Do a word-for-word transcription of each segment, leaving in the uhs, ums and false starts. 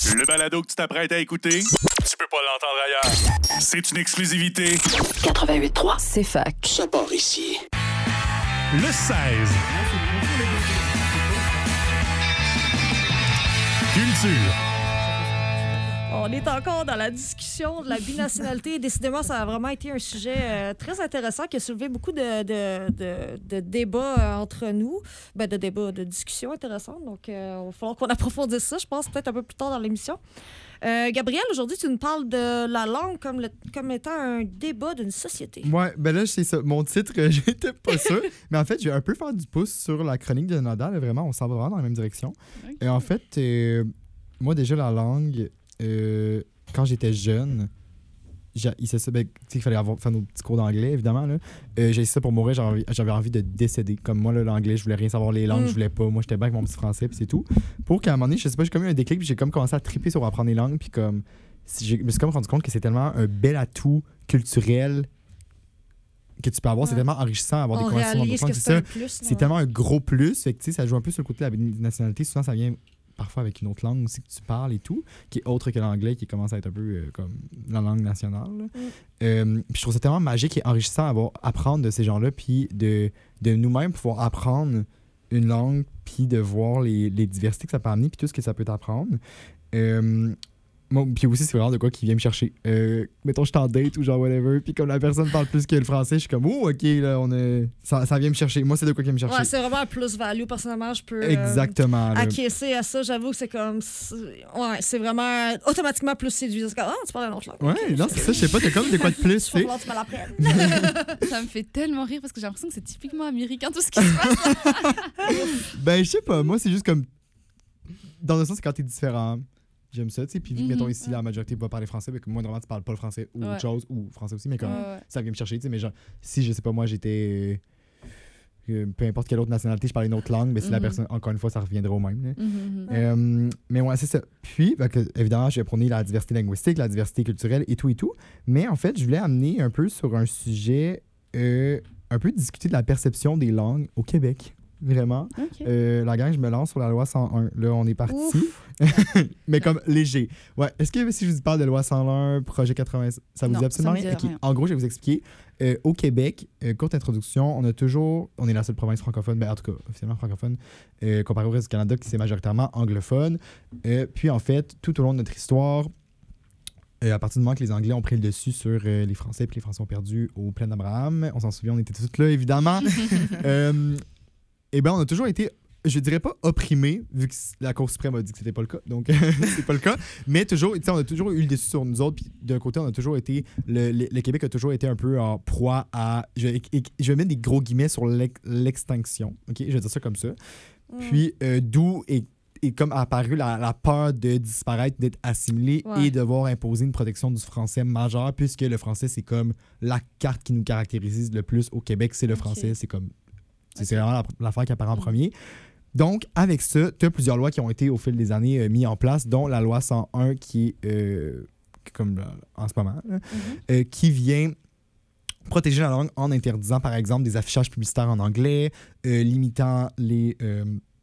Le balado que tu t'apprêtes à écouter, tu peux pas l'entendre ailleurs. C'est une exclusivité. quatre-vingt-huit trois, C'est fac. ça part ici. Le seize. Culture. On est encore dans la discussion de la binationalité. Décidément, ça a vraiment été un sujet euh, très intéressant qui a soulevé beaucoup de, de, de, de débats euh, entre nous, ben, de débats, de discussions intéressantes. Donc, euh, il va falloir qu'on approfondisse ça, je pense, peut-être un peu plus tard dans l'émission. Euh, Gabriel, aujourd'hui, tu nous parles de la langue comme, le, comme étant un débat d'une société. Ouais, ben là, c'est ça. Mon titre, euh, j'étais pas sûr. Mais en fait, je vais un peu faire du pouce sur la chronique de Nada. Là, vraiment, on s'en va vraiment dans la même direction. Okay. Et en fait, euh, moi, déjà, la langue, euh, quand j'étais jeune, j'ai, il, ça, ben, il fallait avoir, faire nos petits cours d'anglais, évidemment. Là. Euh, j'ai ça pour mourir, j'avais envie, j'avais envie de décéder. Comme moi, là, l'anglais, je voulais rien savoir, les langues, Mm. je voulais pas. Moi, j'étais bien avec mon petit français, puis c'est tout. Pour qu'à un moment donné, je sais pas, j'ai comme eu un déclic, puis j'ai comme commencé à triper sur apprendre les langues, puis comme, si je me suis comme rendu compte que c'est tellement un bel atout culturel que tu peux avoir. Ouais. C'est tellement enrichissant d'avoir On des conversations dans réalise d'autres que langues. c'est C'est un ça. plus. C'est tellement un gros plus. Fait que, tu sais, ça joue un peu sur le côté de la nationalité. Souvent, ça vient parfois avec une autre langue aussi que tu parles et tout, qui est autre que l'anglais, qui commence à être un peu euh, comme la langue nationale. là. Mm. Euh, puis je trouve ça tellement magique et enrichissant à avoir, apprendre de ces gens-là, puis de, de nous-mêmes pouvoir apprendre une langue, puis de voir les, les diversités que ça peut amener, puis tout ce que ça peut t'apprendre. Euh, Moi, puis aussi, c'est vraiment de quoi qui vient me chercher. Euh, mettons, je suis en date ou genre whatever, puis comme la personne parle plus que le français, je suis comme, oh, ok, là, on est... ça, ça vient me chercher. Moi, c'est de quoi qui vient me chercher. Ouais, c'est vraiment un plus-value. Personnellement, je peux euh, Exactement. là. acquiescer à ça. J'avoue que c'est comme. c'est- Ouais, c'est vraiment automatiquement plus séduisant. C'est comme, ah, tu parles une autre langue. Ouais, non, c'est ça, je sais pas, t'as comme des quoi de plus, tu Il sais. va falloir que tu me l'apprennes. Ça me fait tellement rire parce que j'ai l'impression que c'est typiquement américain tout ce qui se passe. Ben, je sais pas, moi, c'est juste comme. Dans le sens, c'est quand t'es différent. J'aime ça, tu sais. Puis, vu que, Mhm, mettons, ici, ouais. la majorité va parler français, mais que moi, normalement, tu parles pas le français ou Ouais. autre chose, ou français aussi, mais comme Ouais, ouais. ça vient me chercher, tu sais. Mais genre, si, je sais pas, moi, j'étais. euh, peu importe quelle autre nationalité, je parlais une autre langue, mais si la Mhm. personne, encore une fois, ça reviendrait au même. là. Mhm, mhm. Euh, mais ouais, c'est ça. Puis, ben, que, évidemment, je vais prôner la diversité linguistique, la diversité culturelle et tout et tout. Mais en fait, je voulais amener un peu sur un sujet, euh, un peu discuter de la perception des langues au Québec. Vraiment. Ok. Euh, la gang, je me lance sur la loi cent un. Là, on est parti. Mais comme léger. Ouais. Est-ce que si je vous parle de loi cent un, projet quatre-vingts, ça vous Non, dit absolument ça me dit rien? Ok. rien. En gros, je vais vous expliquer. Euh, au Québec, euh, courte introduction, on a toujours, on est la seule province francophone, ben, en tout cas, officiellement francophone, euh, comparé au reste du Canada qui c'est majoritairement anglophone. Euh, puis en fait, tout au long de notre histoire, euh, à partir du moment que les Anglais ont pris le dessus sur euh, les Français, puis les Français ont perdu au Plaine d'Abraham, on s'en souvient, on était tous là, évidemment. euh, eh bien, on a toujours été, je dirais pas opprimés, vu que la Cour suprême a dit que c'était pas le cas, donc c'est pas le cas, mais toujours, tu sais, on a toujours eu le dessus sur nous autres, puis d'un côté, on a toujours été, le, le, le Québec a toujours été un peu en proie à, je vais, je vais mettre des gros guillemets sur l'ex- l'extinction, ok, je vais dire ça comme ça, puis euh, d'où est, est comme apparu la, la peur de disparaître, d'être assimilé Ouais. et devoir imposer une protection du français majeur, puisque le français, c'est comme la carte qui nous caractérise le plus au Québec, c'est le Ok. français, c'est comme c'est c'est vraiment la- l'affaire qui apparaît en Mm. premier. Donc, avec ça, tu as plusieurs lois qui ont été au fil des années euh, mises en place, dont la loi cent un qui est, euh, comme euh, en ce moment, là, Mhm. euh, qui vient protéger la langue en interdisant, par exemple, des affichages publicitaires en anglais, euh, limitant les, euh,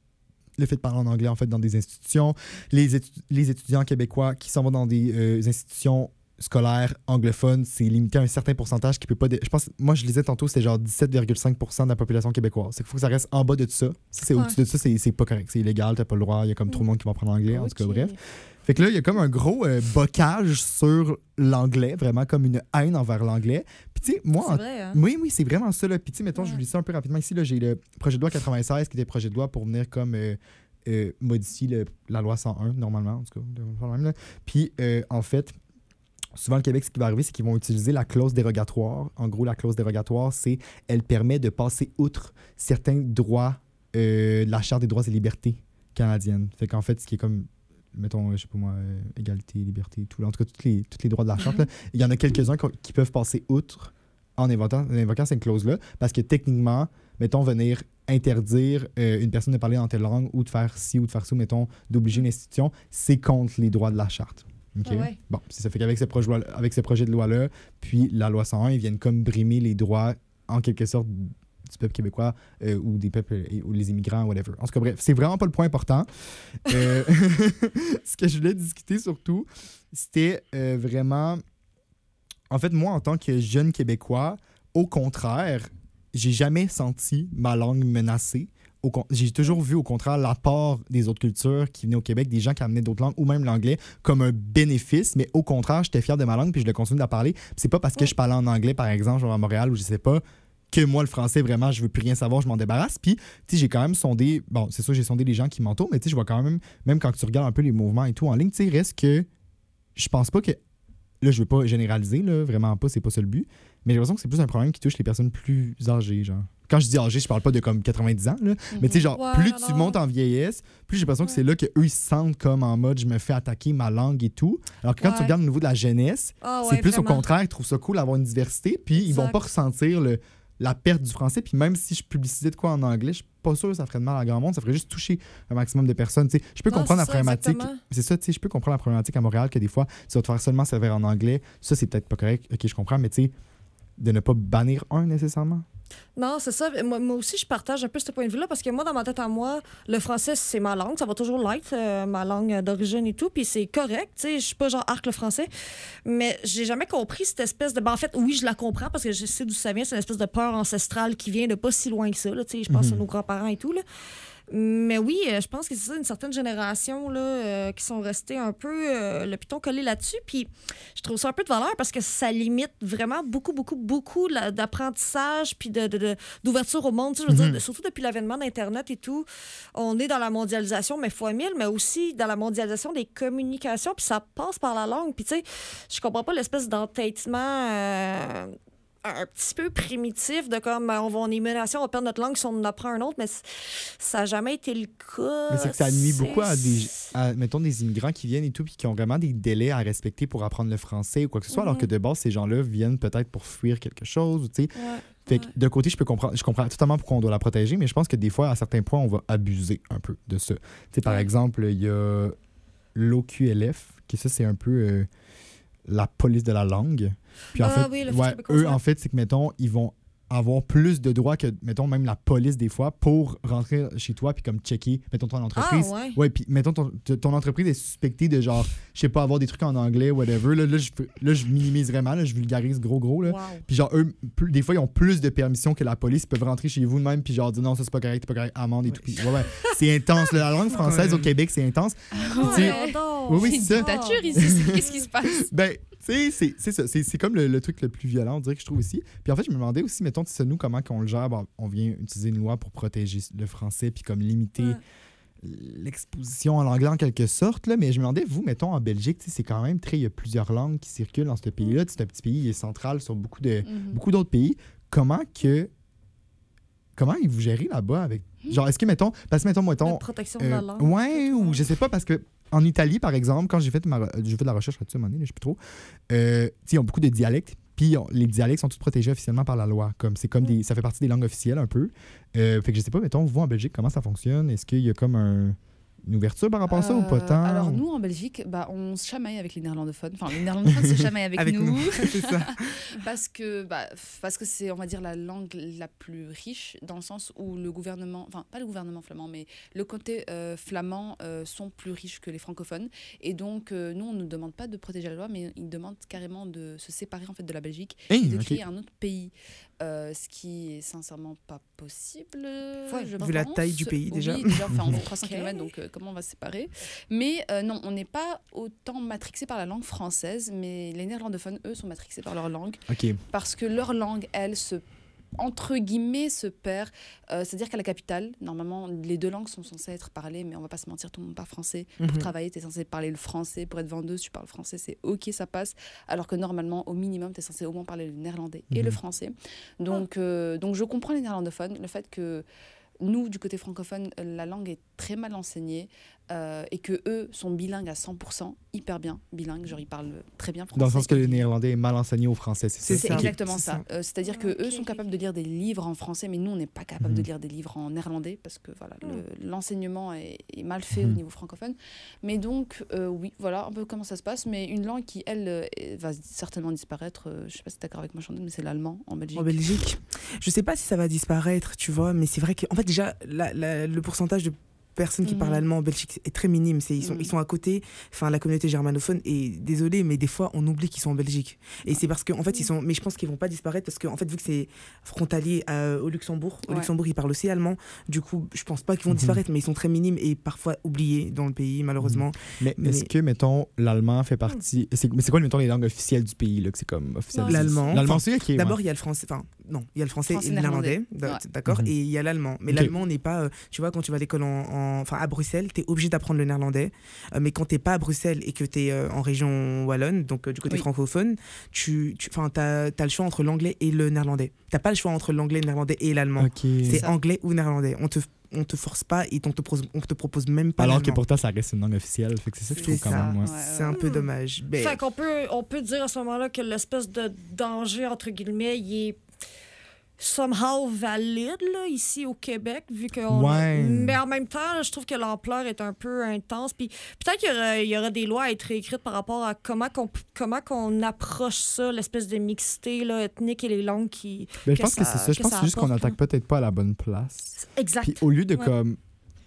le fait de parler en anglais en fait dans des institutions, les, étu- les étudiants québécois qui s'en vont dans des euh, institutions scolaires anglophones, c'est limité à un certain pourcentage qui peut pas... dé- Je pense, moi, je lisais tantôt, c'était genre dix-sept virgule cinq pour cent de la population québécoise. C'est qu'il faut que ça reste en bas de ça. Si c'est Ouais. au-dessus de ça, c'est, c'est pas correct. C'est illégal, t'as pas le droit. Il y a comme trop de monde qui va apprendre l'anglais, en tout cas, Ok. bref. Fait que là, il y a comme un gros euh, bocage sur l'anglais, vraiment comme une haine envers l'anglais. Puis tu sais, moi, C'est en vrai, hein? oui, oui, c'est vraiment ça. Là. Puis, tu sais, mettons, je vous Ouais. lis ça un peu rapidement ici. Là, j'ai le projet de loi quatre-vingt-seize qui était le projet de loi pour venir comme euh, euh, modifier le- la loi cent un, normalement, en tout cas. de- de- même, là. Puis, euh, en fait, souvent, le Québec, ce qui va arriver, c'est qu'ils vont utiliser la clause dérogatoire. En gros, la clause dérogatoire, c'est elle permet de passer outre certains droits euh, de la Charte des droits et libertés canadienne. Fait qu'en fait, ce qui est comme mettons, je sais pas moi, euh, égalité, liberté, tout. En tout cas, tous les, tous les droits de la Charte, là. Il y en a quelques-uns qui, qui peuvent passer outre en invoquant, en invoquant cette clause-là, parce que techniquement, mettons, venir interdire euh, une personne de parler dans telle langue ou de faire ci ou de faire ça, mettons, d'obliger une institution, c'est contre les droits de la Charte. OK? Ah ouais. Bon, c'est ça. Fait qu'avec ce projet, avec ce projet de loi-là, puis la loi cent un, ils viennent comme brimer les droits, en quelque sorte, du peuple québécois euh, ou des peuples euh, ou les immigrants, whatever. En tout cas, bref, c'est vraiment pas le point important. Euh, ce que je voulais discuter surtout, c'était euh, vraiment... En fait, moi, en tant que jeune Québécois, au contraire, j'ai jamais senti ma langue menacée. Au con- j'ai toujours vu, au contraire, l'apport des autres cultures qui venaient au Québec, des gens qui amenaient d'autres langues, ou même l'anglais, comme un bénéfice. Mais au contraire, j'étais fier de ma langue, puis je le continue d'en parler. Puis c'est pas parce que je parlais en anglais, par exemple, genre à Montréal, ou je sais pas, que moi, le français, vraiment, je veux plus rien savoir, je m'en débarrasse. Puis, tu sais, j'ai quand même sondé... Bon, c'est sûr, j'ai sondé les gens qui m'entourent, mais tu sais, je vois quand même, même quand tu regardes un peu les mouvements et tout en ligne, tu sais, reste que... Je pense pas que... Là, je veux pas généraliser, là, vraiment pas, c'est pas ça le but. Mais j'ai l'impression que c'est plus un problème qui touche les personnes plus âgées, genre. Quand je dis âgées, je parle pas de comme quatre-vingt-dix ans, là. Mm-hmm. Mais tu sais, genre, ouais, plus non, tu non. montes en vieillesse, plus j'ai l'impression ouais. que c'est là qu'eux, ils se sentent comme en mode je me fais attaquer ma langue et tout. Alors que quand ouais. tu regardes au niveau de la jeunesse, Ah, c'est ouais, plus vraiment. au contraire, ils trouvent ça cool d'avoir une diversité, puis Exact. ils vont pas ressentir le, la perte du français. Puis même si je publicisais de quoi en anglais, je suis pas sûr que ça ferait de mal à grand monde, ça ferait juste toucher un maximum de personnes. Tu sais, je peux Non, comprendre la c'est ça, problématique. exactement. C'est ça, tu sais, je peux comprendre la problématique à Montréal que des fois, tu vas te faire seulement servir en anglais. Ça, c'est peut-être pas correct. Ok, je comprends, mais tu sais, de ne pas bannir un nécessairement. Non, c'est ça. Moi, moi aussi, je partage un peu ce point de vue-là parce que moi, dans ma tête à moi, le français, c'est ma langue. Ça va toujours l'être, euh, ma langue d'origine et tout. Puis c'est correct. Tu sais, je suis pas genre arc le français. Mais j'ai jamais compris cette espèce de. Ben, en fait, oui, je la comprends parce que je sais d'où ça vient. C'est une espèce de peur ancestrale qui vient de pas si loin que ça. Là, tu sais, je pense Mhm. à nos grands-parents et tout. Là. Mais oui, euh, je pense que c'est ça, une certaine génération là, euh, qui sont restés un peu euh, le piton collé là-dessus. Puis je trouve ça un peu de valeur parce que ça limite vraiment beaucoup, beaucoup, beaucoup la- d'apprentissage puis de, de- de- d'ouverture au monde. Tu sais, je veux Mhm. dire, surtout depuis l'avènement d'Internet et tout, on est dans la mondialisation, mais fois mille, mais aussi dans la mondialisation des communications. Puis ça passe par la langue. Puis tu sais, je comprends pas l'espèce d'entêtement... euh, un petit peu primitif de comme on va on est menacé, on va perdre notre langue si on en apprend un autre, mais c- ça n'a jamais été le cas. Mais c'est que ça nuit C'est- beaucoup à des, à, mettons, des immigrants qui viennent et tout, puis qui ont vraiment des délais à respecter pour apprendre le français ou quoi que ce soit, alors Mhm. que de base, ces gens-là viennent peut-être pour fuir quelque chose, tu sais. Ouais. Fait que d'un côté, je peux comprendre, je comprends totalement pourquoi on doit la protéger, mais je pense que des fois, à certains points, on va abuser un peu de ça. Tu sais, par Ouais. exemple, il y a l'O Q L F, qui ça, c'est un peu euh, la police de la langue. Puis en Ah fait, oui, le Fonds ouais, québécois, eux, ouais. en fait, c'est que, mettons, ils vont avoir plus de droits que, mettons, même la police des fois pour rentrer chez toi puis comme checker, mettons, ton entreprise. Ah, ouais. Ouais, puis mettons, ton, t- ton entreprise est suspectée de genre, je sais pas, avoir des trucs en anglais, whatever. Là, là, je, là, je minimise vraiment, là, je vulgarise gros, gros, là. Wow. Puis genre, eux, plus- des fois, ils ont plus de permissions que la police. Ils peuvent rentrer chez vous de même, puis genre dire non, ça c'est pas correct, c'est pas correct, amende et tout. Puis, ouais, ouais. C'est intense. là. La langue française au Québec, c'est intense. Oh, Tu sais, non. oui, oui, C'est c'est une ça. dictature ici. Qu'est-ce qui se passe? Ben, tu sais, c'est- c'est ça. C'est c'est comme le, le truc le plus violent, on dirait que je trouve ici. Puis en fait, je me demandais aussi, mettons, tu sais, nous, comment qu'on le gère. Bon, on vient utiliser une loi pour protéger le français, puis comme limiter Ouais. l'exposition à l'anglais en quelque sorte. Là. Mais je me demandais, vous, mettons, en Belgique, tu sais, c'est quand même très. Il y a plusieurs langues qui circulent dans ce pays-là. Tu sais, C'est un petit pays, il est central sur beaucoup de Mhm. beaucoup d'autres pays. Comment que. Comment vous gérez là-bas avec. Genre, est-ce que, mettons. Parce que, mettons, mettons. La protection de la Euh, langue. ouais, ou je sais pas, parce que en Italie, par exemple, quand j'ai fait, ma, j'ai fait de la recherche là-dessus à un moment donné, là, je sais plus trop, euh, tu sais, ils ont beaucoup de dialectes, puis on- les dialectes sont tous protégés officiellement par la loi. Comme, c'est comme des, ça fait partie des langues officielles un peu. Euh, fait que je sais pas, mettons, vous en Belgique, comment ça fonctionne? Est-ce qu'il y a comme un, une ouverture par rapport à ça ou pas Euh, tant? Alors nous en Belgique, bah, on se chamaille avec les néerlandophones. Enfin, les néerlandophones se chamaillent avec, Avec nous, nous. C'est ça. parce que bah, f- parce que c'est on va dire la langue la plus riche dans le sens où le gouvernement, enfin pas le gouvernement flamand, mais le côté euh, flamand euh, sont plus riches que les francophones. Et donc euh, nous on ne demande pas de protéger la loi, mais ils demandent carrément de se séparer en fait de la Belgique Hey, et de ok. créer un autre pays. Euh, ce qui est sincèrement pas possible. Ouais, je vu la pense. taille du pays, déjà. Oui, déjà, enfin, on fait trois cents Ok. kilomètres, donc euh, comment on va se séparer? Mais euh, non, on n'est pas autant matrixé par la langue française, mais les néerlandophones, eux, sont matrixés par leur langue, OK. parce que leur langue, elle, se entre guillemets se perd, Euh, c'est-à-dire qu'à la capitale, normalement, les deux langues sont censées être parlées, mais on va pas se mentir, tout le monde parle français. Pour Mhm. travailler, tu es censé parler le français. Pour être vendeuse, tu parles français, c'est OK, ça passe. Alors que normalement, au minimum, tu es censé au moins parler le néerlandais et Mhm. le français. Donc, euh, donc je comprends les néerlandophones, le fait que nous, du côté francophone, la langue est très mal enseignée. euh, et que eux sont bilingues à cent pour cent, hyper bien bilingues, genre ils parlent très bien français. Dans le sens que le néerlandais est mal enseigné au français, c'est ça? C'est, C'est c'est ça. exactement C'est ça. ça. Euh, c'est-à-dire que Ok, eux sont ok, capables ok. de lire des livres en français, mais nous, on n'est pas capable Mhm. de lire des livres en néerlandais parce que voilà, Mm. le- l'enseignement est, est mal fait au Mhm. niveau francophone. Mais donc, euh, oui, voilà un peu comment ça se passe. Mais une langue qui, elle, euh, est- va certainement disparaître, euh, je sais pas si tu es d'accord avec moi, Chandelle, mais c'est l'allemand en Belgique. En Belgique, je sais pas si ça va disparaître, tu vois, mais c'est vrai qu'en fait, déjà, la- la- le pourcentage de personnes qui Mhm. parlent allemand en Belgique est très minime. C'est, ils, sont, Mhm. ils sont à côté, enfin, la communauté germanophone, et désolé, mais des fois, on oublie qu'ils sont en Belgique. Et c'est parce qu'en fait, ils sont. Mais je pense qu'ils vont pas disparaître parce qu'en fait, vu que c'est frontalier euh, au Luxembourg, au Ouais. Luxembourg, ils parlent aussi allemand. Du coup, je pense pas qu'ils vont Mhm. disparaître, mais ils sont très minimes et parfois oubliés dans le pays, malheureusement. Mais, Mais- est-ce que, mettons, l'allemand fait partie. C'est, mais c'est quoi, mettons, les langues officielles du pays, là, que c'est comme officiel? Non, L'allemand. L'allemand, Enfin, c'est ok. D'abord, ouais. il y a le français. Enfin, non, il y a le français, Français, et le néerlandais. néerlandais. d'a- Ouais. D'accord. Mhm. Et il y a l'allemand. Mais Ok. l'allemand n'est pas. euh, tu vois, quand tu vas à l'école en, en- enfin, à Bruxelles, tu es obligé d'apprendre le néerlandais. Euh, mais quand tu n'es pas à Bruxelles et que tu es en région wallonne, donc euh, du côté Oui. francophone, tu tu as le choix entre l'anglais et le néerlandais. Tu n'as pas le choix entre l'anglais, le néerlandais et l'allemand. Ok. C'est ça. anglais ou néerlandais. On te, on te force pas et on te, propose, on te propose même pas Alors que l'allemand. pourtant, ça reste une langue officielle. Fait que c'est ça que je C'est trouve quand ça. même. ouais. Ouais, C'est un peu Hmm. dommage. Ben, Fait qu'on peut, on peut dire à ce moment-là que l'espèce de danger, entre guillemets, il est somehow valide là, ici au Québec, vu qu'on a- Ouais. Mais en même temps, je trouve que l'ampleur est un peu intense. Puis peut-être qu'il y aura, il y aura des lois à être écrites par rapport à comment qu'on, comment qu'on approche ça, l'espèce de mixité là, ethnique et les langues qui... Ben, je que pense que ça- c'est ça. Je que pense ça que c'est juste qu'on apporte, n'attaque peut-être pas à la bonne place. Exact. Puis au lieu de Ouais. comme.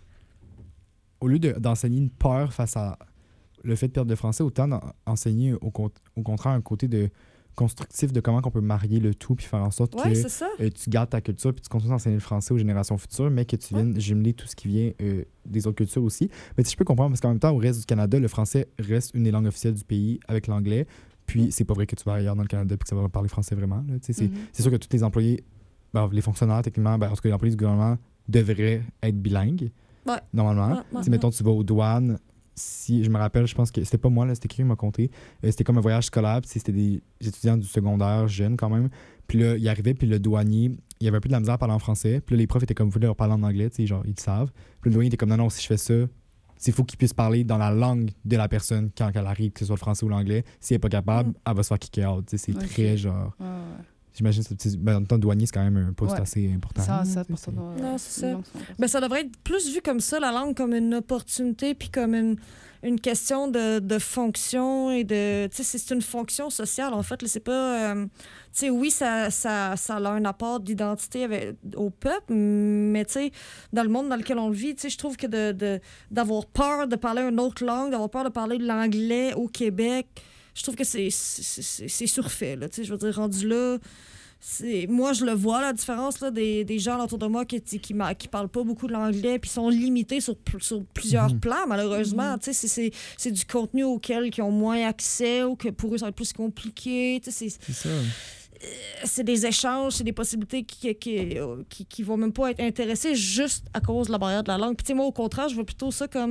Au lieu de- d'enseigner une peur face à le fait de perdre le français, autant d'en- enseigner au, con- au contraire un côté de constructif de comment on peut marier le tout puis faire en sorte Ouais, que c'est ça. euh, tu gardes ta culture puis tu continues d'enseigner le français aux générations futures, mais que tu viennes jumeler tout ce qui vient euh, des autres cultures aussi. Mais tu sais, je peux comprendre parce qu'en même temps, au reste du Canada, le français reste une des langues officielles du pays avec l'anglais. Puis c'est pas vrai que tu vas ailleurs dans le Canada et que ça va parler français vraiment. là. Tu sais, C'est Mhm. c'est sûr que tous les employés, ben, les fonctionnaires, techniquement, ben, en tout cas, les employés du gouvernement devraient être bilingues, Ouais. normalement. Ouais, ouais, Tu sais, mettons, tu vas aux douanes. Si je me rappelle, je pense que c'était pas moi, là, c'était quelqu'un qui m'a conté. Euh, c'était comme un voyage scolaire, puis c'était des étudiants du secondaire, jeunes quand même. Puis là, il arrivait, puis le douanier, il avait un peu de la misère à parler en français. Puis là, les profs étaient comme, vous voulez leur parler en anglais, tu sais, genre, ils le savent. Puis le douanier était comme, non, non, si je fais ça, c'est faut qu'il puisse parler dans la langue de la personne quand elle arrive, que ce soit le français ou l'anglais. Si elle n'est pas capable, Mm. elle va se faire kicker out. Tu sais, c'est Ok. très genre. Ouais, ouais. J'imagine, c'est- c'est- ben, en même temps, douanier, c'est quand même un poste Ouais. assez important. Ça, là, ça, tu pour sais, ça, c'est- Non, c'est ça. les langues sont importantes. Ben, ça devrait être plus vu comme ça, la langue, comme une opportunité, puis comme une, une question de, de fonction et de... Tu sais, c'est- c'est une fonction sociale, en fait. là, C'est pas... euh, tu sais, oui, ça, ça, ça a un apport d'identité avec- au peuple, mais tu sais, dans le monde dans lequel on le vit, tu sais, je trouve que de, de, d'avoir peur de parler une autre langue, d'avoir peur de parler de l'anglais au Québec, je trouve que c'est, c'est, c'est- c'est surfait, là. Tu sais, je veux dire, rendu là... C'est... Moi, je le vois, la différence là, des, des gens autour de moi qui ne qui, ma- qui parlent pas beaucoup de l'anglais puis sont limités sur, pl- sur plusieurs Mhm. plans, malheureusement. Tu sais, C'est, c'est, c'est du contenu auquel ils ont moins accès ou que pour eux, ça va être plus compliqué. Tu sais, C'est, C'est ça. c'est des échanges, c'est des possibilités qui, qui, euh, qui, qui vont même pas être intéressées juste à cause de la barrière de la langue. Puis, tu sais, moi, au contraire, je vois plutôt ça comme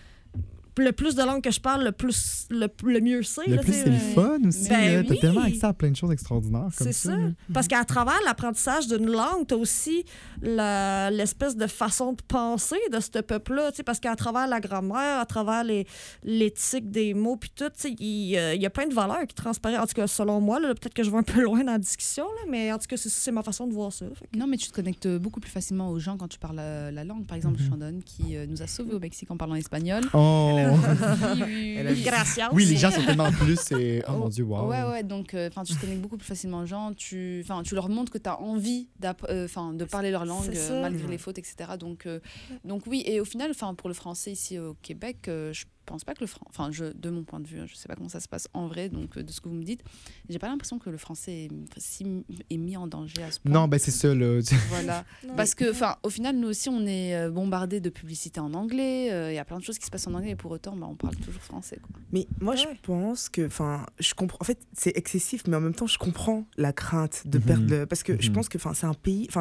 le plus de langues que je parle, le plus le, le mieux c'est. Le là, plus, tu sais, c'est le mais- fun aussi. Ben là. T'as oui. tellement accès à plein de choses extraordinaires comme C'est ça. ça. là. Parce qu'à travers l'apprentissage d'une langue, tu as aussi la- l'espèce de façon de penser de ce peuple-là. tu sais, Parce qu'à travers la grammaire, à travers les- l'éthique des mots, puis tout, tu sais, il euh, il y a plein de valeurs qui transparaissent. En tout cas, selon moi, là, peut-être que je vais un peu loin dans la discussion, là, mais en tout cas, c'est, c'est ma façon de voir ça. Fait que- Non, mais tu te connectes beaucoup plus facilement aux gens quand tu parles la, la langue. Par exemple, Mhm. Chandon, qui euh, nous a sauvés au Mexique en parlant espagnol. Oh! Oui, oui, Elle a oui. dit- Gracias. Oui, les gens sont tellement plus. et- Oh mon Dieu, wow. Ouais, ouais, donc euh, 'fin, tu te connectes beaucoup plus facilement aux gens, tu, 'fin, tu leur montres que tu as envie d'app- euh, 'fin, de parler leur langue C'est euh, ça. malgré les fautes, et cetera. Donc, euh, donc oui, et au final, 'fin, pour le français ici au Québec, euh, je pense pas que le français, enfin, je, de mon point de vue, hein, je sais pas comment ça se passe en vrai, donc euh, de ce que vous me dites, j'ai pas l'impression que le français est, si, est mis en danger à ce point. Non, ben c'est ça, là. Voilà. Non. Parce que, enfin, au final, nous aussi, on est euh, bombardés de publicités en anglais. Il y a plein de choses qui se passent en anglais et pour autant, bah, on parle toujours français. Quoi. Mais moi, je Ouais. pense que, enfin, je comprends. En fait, c'est excessif, mais en même temps, je comprends la crainte de Mhm. perdre le. Parce que je Mhm. pense que, enfin, c'est un pays. Enfin, c'est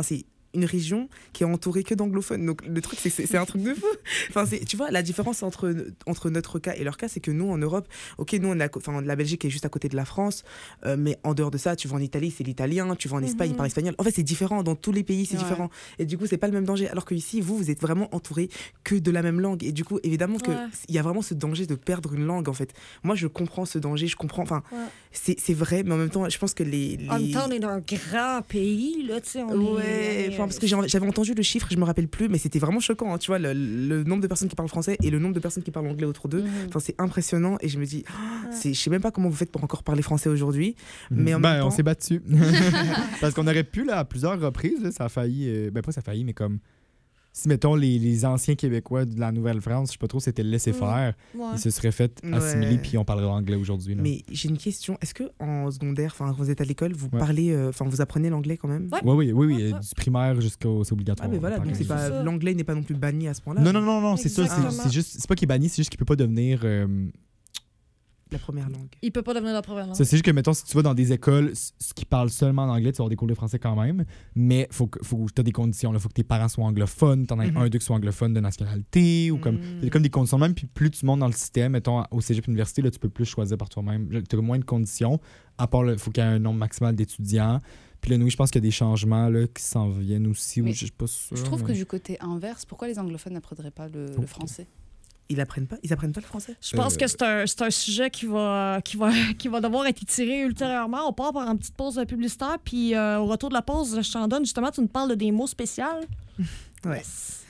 une région qui est entourée que d'anglophones. Donc le truc, c'est, c'est, c'est un truc de fou. Enfin, c'est, tu vois, la différence entre, entre notre cas et leur cas, c'est que nous, en Europe, ok, nous, on a, enfin, la Belgique est juste à côté de la France, euh, mais en dehors de ça, tu vas en Italie, c'est l'italien, tu vas en Espagne, mm-hmm. ils parlent espagnol. En fait, c'est différent. Dans tous les pays, c'est ouais. différent. Et du coup, c'est pas le même danger. Alors que ici, vous, vous êtes vraiment entourés que de la même langue. Et du coup, évidemment qu'il ouais. y a vraiment ce danger de perdre une langue, en fait. Moi, je comprends ce danger, je comprends. Enfin, ouais. c'est, c'est vrai, mais en même temps, je pense que les. les... En même temps, on est dans un grand pays, là, tu sais. Ouais, est... enfin, parce que j'ai, j'avais entendu le chiffre, je me rappelle plus, mais c'était vraiment choquant, hein, tu vois, le, le nombre de personnes qui parlent français et le nombre de personnes qui parlent anglais autour d'eux. Mm-hmm. Enfin, c'est impressionnant et je me dis, oh, c'est, je sais même pas comment vous faites pour encore parler français aujourd'hui. Mm-hmm. Mais en ben, même temps... on s'est battu. Parce qu'on aurait pu, là, à plusieurs reprises, là, ça a failli, euh, ben pas ça a failli, mais comme. Si, mettons, les, les anciens Québécois de la Nouvelle-France, je sais pas trop, c'était le laisser-faire, mmh. ouais. ils se seraient fait assimiler, ouais. puis on parlerait anglais aujourd'hui. Là. Mais j'ai une question. Est-ce qu'en secondaire, quand vous êtes à l'école, vous ouais. parlez, enfin, euh, vous apprenez l'anglais quand même? Ouais. Oui, oui, oui, oui, ouais. Du primaire jusqu'au c'est obligatoire. Ah, mais voilà, donc c'est pas, l'anglais n'est pas non plus banni à ce point-là. Non, non, non, non, c'est ça. C'est, c'est, juste, c'est pas qu'il est banni, c'est juste qu'il peut pas devenir... Euh, la première langue. Il peut pas devenir la première langue. Ça, c'est juste que, mettons, si tu vas dans des écoles ce qui parlent seulement en anglais, tu vas avoir des cours de français quand même, mais faut que, faut que tu as des conditions. Il faut que tes parents soient anglophones, tu en as mm-hmm. un, deux qui soient anglophones de nationalité, ou comme, mm. y a comme des conditions même, puis plus tu montes dans le système, mettons, au cégep université, là, tu peux plus choisir par toi-même. Tu as moins de conditions, à part, il faut qu'il y ait un nombre maximal d'étudiants. Puis là, nous, je pense qu'il y a des changements là, qui s'en viennent aussi. Oui. Où je suis pas sûre, je trouve mais... que du côté inverse, pourquoi les anglophones n'apprendraient pas le, okay. le français? Ils apprennent pas, ils apprennent pas le français. Je pense euh... que c'est un, c'est un sujet qui va, qui, va, qui va devoir être étiré ultérieurement. On part par une petite pause publicitaire, puis euh, au retour de la pause, je t'en donne justement, tu nous parles de des mots spéciaux. Ouais. Yes.